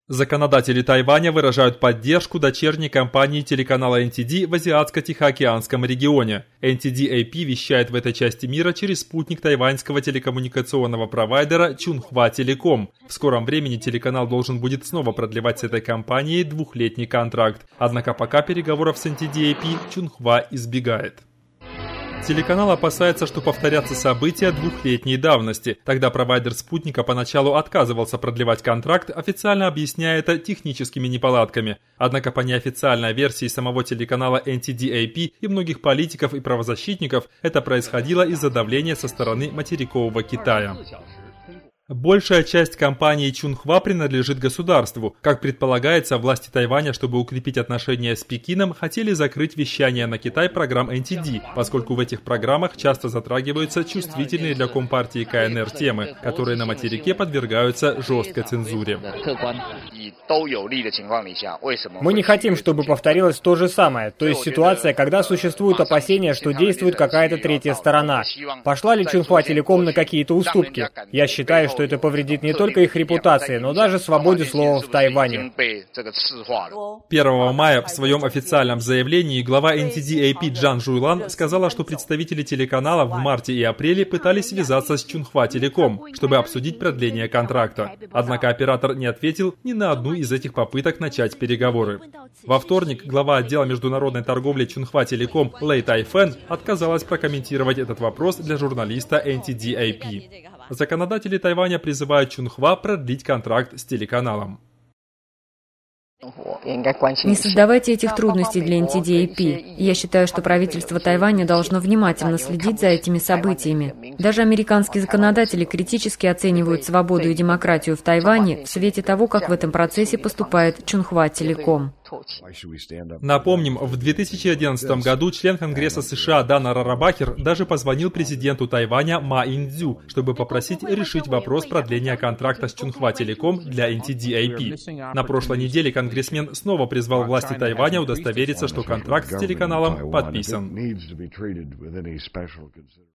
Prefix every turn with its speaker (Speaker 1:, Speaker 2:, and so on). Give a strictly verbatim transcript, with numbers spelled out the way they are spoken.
Speaker 1: Законодатели Тайваня выражают поддержку дочерней компании телеканала эн ти ди в Азиатско-Тихоокеанском регионе. эн ти ди эй пи вещает в этой части мира через спутник тайваньского телекоммуникационного провайдера Чунхва Телеком. В скором времени телеканал должен будет снова продлевать с этой компанией двухлетний контракт. Однако пока переговоров с эн ти ди эй пи Чунхва избегает. Телеканал опасается, что повторятся события двухлетней давности. Тогда провайдер спутника поначалу отказывался продлевать контракт, официально объясняя это техническими неполадками. Однако по неофициальной версии самого телеканала эн ти ди эй пи и многих политиков и правозащитников это происходило из-за давления со стороны материкового Китая. Большая часть компании Чунхва принадлежит государству. Как предполагается, власти Тайваня, чтобы укрепить отношения с Пекином, хотели закрыть вещание на Китай программ эн ти ди, поскольку в этих программах часто затрагиваются чувствительные для Компартии ка эн эр темы, которые на материке подвергаются жесткой цензуре.
Speaker 2: Мы не хотим, чтобы повторилось то же самое, то есть ситуация, когда существуют опасения, что действует какая-то третья сторона. Пошла ли Чунхва Телеком на какие-то уступки? Я считаю, что это повредит не только их репутации, но даже свободе слова в Тайване.
Speaker 1: первого мая в своем официальном заявлении глава эн ти ди эй пи Джан Жуйлан сказала, что представители телеканала в марте и апреле пытались связаться с Чунхва Телеком, чтобы обсудить продление контракта. Однако оператор не ответил ни на одну из этих попыток начать переговоры. Во вторник глава отдела международной торговли Чунхва Телеком Лэй Тайфэн отказалась прокомментировать этот вопрос для журналиста эн ти ди эй пи. Законодатели Тайваня призывают Чунхва продлить контракт с телеканалом.
Speaker 3: Не создавайте этих трудностей для эн ти ди эй пи. Я считаю, что правительство Тайваня должно внимательно следить за этими событиями. Даже американские законодатели критически оценивают свободу и демократию в Тайване в свете того, как в этом процессе поступает Чунхва Телеком.
Speaker 1: Напомним, в две тысячи одиннадцатом году член Конгресса США Дана Рарабахер даже позвонил президенту Тайваня Ма Ин-дзю, чтобы попросить решить вопрос продления контракта с Чунхва Телеком для эн ти ди эй пи. На прошлой неделе конгрессмен снова призвал власти Тайваня удостовериться, что контракт с телеканалом подписан.